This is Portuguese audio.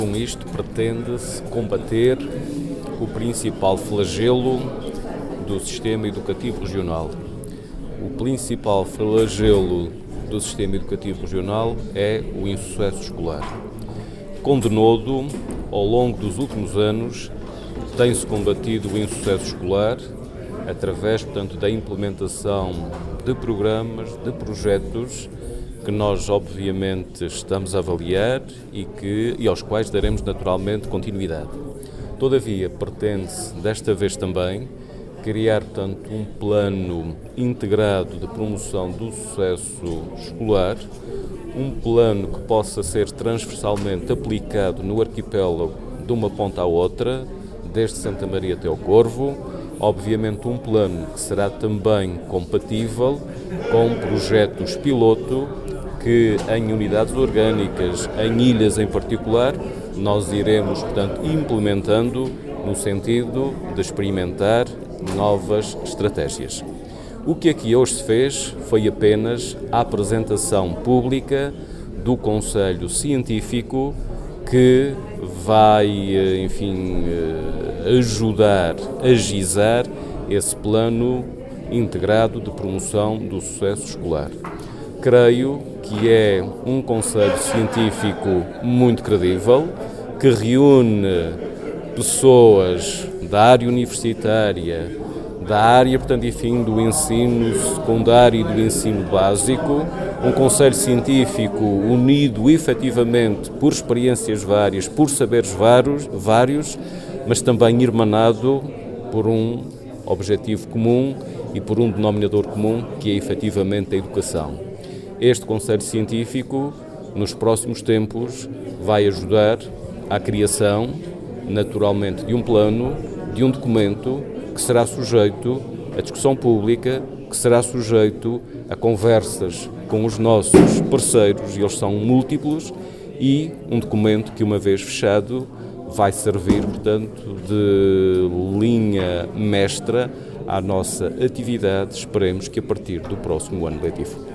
Com isto pretende-se combater o principal flagelo do sistema educativo regional. O principal flagelo do sistema educativo regional é o insucesso escolar. Com denodo, ao longo dos últimos anos, tem-se combatido o insucesso escolar através, portanto, da implementação de programas, de projetos que nós, obviamente, estamos a avaliar e aos quais daremos, naturalmente, continuidade. Todavia, pretende-se, desta vez também, criar, portanto, um plano integrado de promoção do sucesso escolar, um plano que possa ser transversalmente aplicado no arquipélago de uma ponta à outra, desde Santa Maria até ao Corvo, obviamente um plano que será também compatível com projetos piloto que em unidades orgânicas, em ilhas em particular, nós iremos, portanto, implementando no sentido de experimentar novas estratégias. O que aqui hoje se fez foi apenas a apresentação pública do Conselho Científico que vai, enfim, ajudar a gizar esse plano integrado de promoção do sucesso escolar. Creio que é um conselho científico muito credível, que reúne pessoas da área universitária, da área, portanto, enfim, do ensino secundário e do ensino básico, um conselho científico unido efetivamente por experiências várias, por saberes vários, mas também irmanado por um objetivo comum e por um denominador comum, que é efetivamente a educação. Este Conselho Científico, nos próximos tempos, vai ajudar à criação, naturalmente, de um plano, de um documento que será sujeito à discussão pública, que será sujeito a conversas com os nossos parceiros, e eles são múltiplos, e um documento que, uma vez fechado, vai servir, portanto, de linha mestra à nossa atividade, esperemos que a partir do próximo ano letivo.